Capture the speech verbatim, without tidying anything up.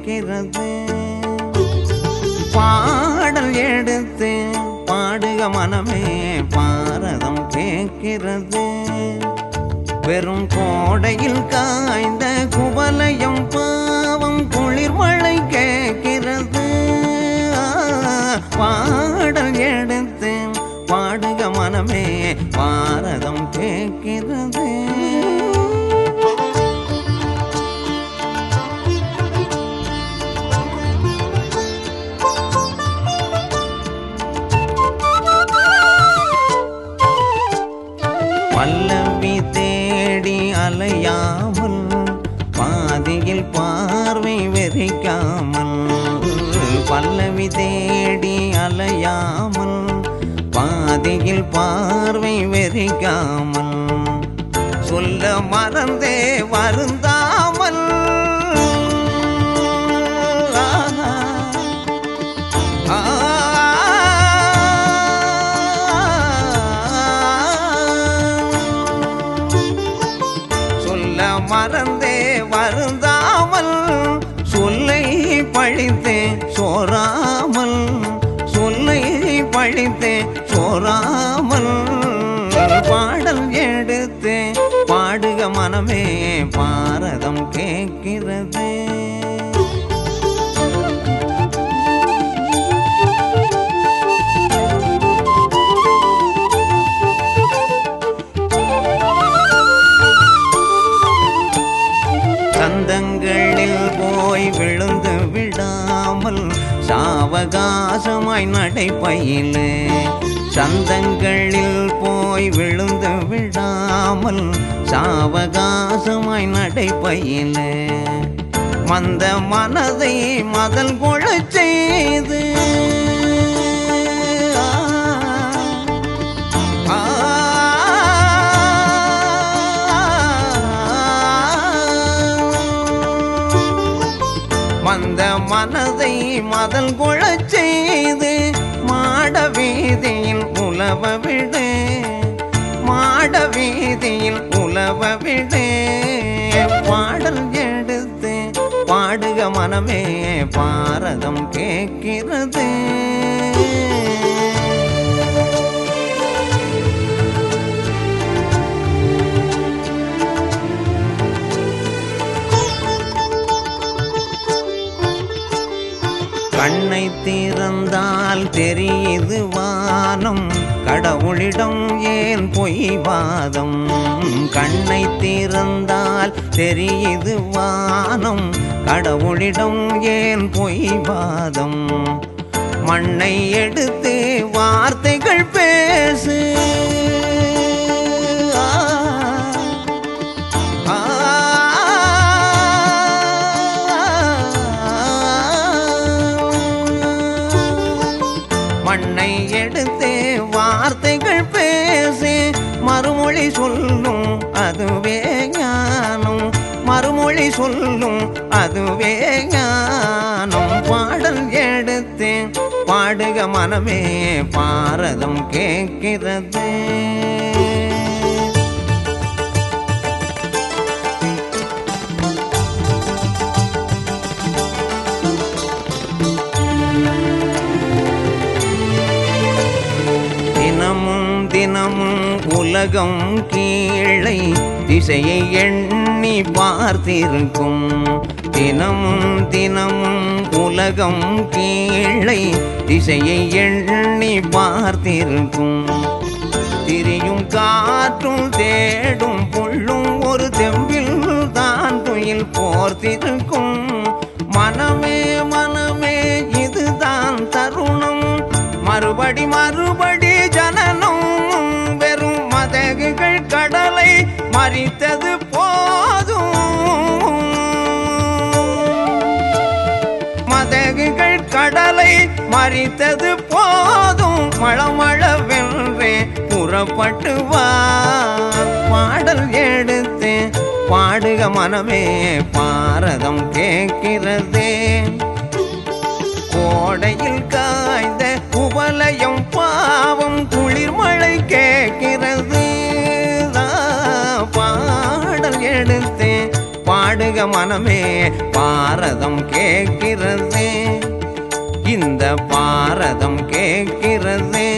கேட்கிறது. பாடல் எடுத்து பாடுக மனமே பாரதம் கேட்கிறது. வெறும் கோடையில் காய்ந்த குவலயம் பாவம் குளிர்மழை கேட்கிறது. பாடல் எடுத்து பாடுக மனமே பாரதம் கேட்கிறது. பல்லவி தேடி அலையாமல் பாதியில் பார்வை வெறிக்காமல். பல்லவி தேடி அலையாமல் பாதியில் பார்வை வெறிக்காமல். சொல்ல மறந்தே வருந்தாமல். மறந்தே வருந்தாமல் சொல்லை பழித்தே சோறாமல். சொல்லை பழித்தே சோறாமல். பாடல் எடுத்து பாடுக மனமே பாரதம் கேட்கிறது. சந்தங்களில் போய் விழுந்து விடாமல் சாவகாசமாய் நடைபயிலே. சந்தங்களில் போய் விழுந்து விடாமல் சாவகாசமாய் நடைபயிலே. மந்த மனதை மதல் கொள்ளச் செய்து மந்த மனதை மதல் கொள்ளச் செய்து மாட வீதியில் உலவ விடு. மாட வீதியில் உலவ விடு. பாடல் எடுத்து பாடுக மனமே பாரதம் கேட்கிறது. கண்ணை திறந்தால் தெரியுது வானம் கடவுளிடம் ஏன் பொய் வாதம். கண்ணை திறந்தால் தெரியுது வானம் கடவுளிடம் ஏன் பொய் வாதம். மண்ணை எடுத்து வார்த்தைகள் பேசு. மண்ணை எடுத்து வார்த்தைகள் பேசி மறுமொழி சொல்லும் அதுவே ஞானம். மறுமொழி சொல்லும் அதுவே ஞானம். பாடல் எடுத்து பாடுக மனமே பாரதம் கேட்கிறது. தினமும் தினமும் உலகம் கீழை திசையை எண்ணி பார்த்திருக்கும். தினமும் தினமும் உலகம் கீழை திசையை எண்ணி பார்த்திருக்கும். திரியும் காற்றும் தேடும் புள்ளும் ஒரு தெம்பில் தான் துயில் போர்த்திருக்கும். மனமே மனமே இதுதான் தருணம். மறுபடி மறுபடி ஜனனம். வெறும் மதகுகள் கடலை மறித்தது போதும். மதகுகள் கடலை மறித்தது போதும். மளமளவென்றே புறப்பட்டு வா. பாடல் எடுத்து பாடுக மனமே பாரதம் கேட்கிறதே. கோடையில் காய்ந்த குவலயம் பாவம் குளிர்மழை கேட்கிறது. பாடல் எடுத்து பாடுக மனமே பாரதம் கேட்கிறதே, இந்த பாரதம் கேட்கிறதே.